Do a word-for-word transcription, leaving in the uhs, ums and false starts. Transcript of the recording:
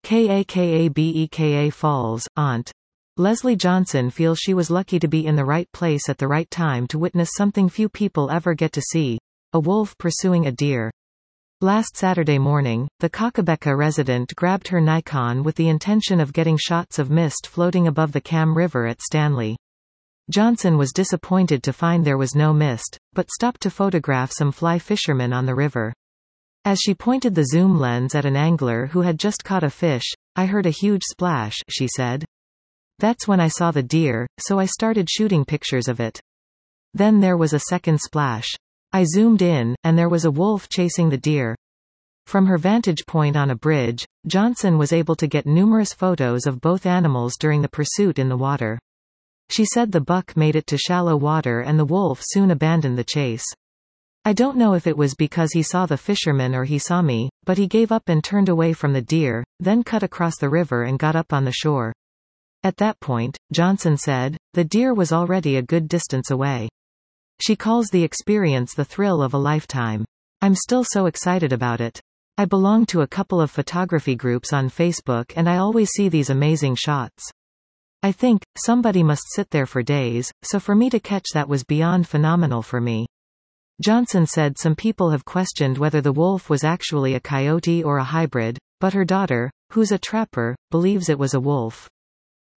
Kakabeka Falls, Aunt. Leslie Johnson feels she was lucky to be in the right place at the right time to witness something few people ever get to see: a wolf pursuing a deer. Last Saturday morning, the Kakabeka resident grabbed her Nikon with the intention of getting shots of mist floating above the Cam River at Stanley. Johnson was disappointed to find there was no mist, but stopped to photograph some fly fishermen on the river. As she pointed the zoom lens at an angler who had just caught a fish, "I heard a huge splash," she said. "That's when I saw the deer, so I started shooting pictures of it. Then there was a second splash. I zoomed in, and there was a wolf chasing the deer." From her vantage point on a bridge, Johnson was able to get numerous photos of both animals during the pursuit in the water. She said the buck made it to shallow water and the wolf soon abandoned the chase. "I don't know if it was because he saw the fisherman or he saw me, but he gave up and turned away from the deer, then cut across the river and got up on the shore. At that point," Johnson said, "the deer was already a good distance away." She calls the experience the thrill of a lifetime. "I'm still so excited about it. I belong to a couple of photography groups on Facebook and I always see these amazing shots. I think, somebody must sit there for days, so for me to catch that was beyond phenomenal for me." Johnson said some people have questioned whether the wolf was actually a coyote or a hybrid, but her daughter, who's a trapper, believes it was a wolf.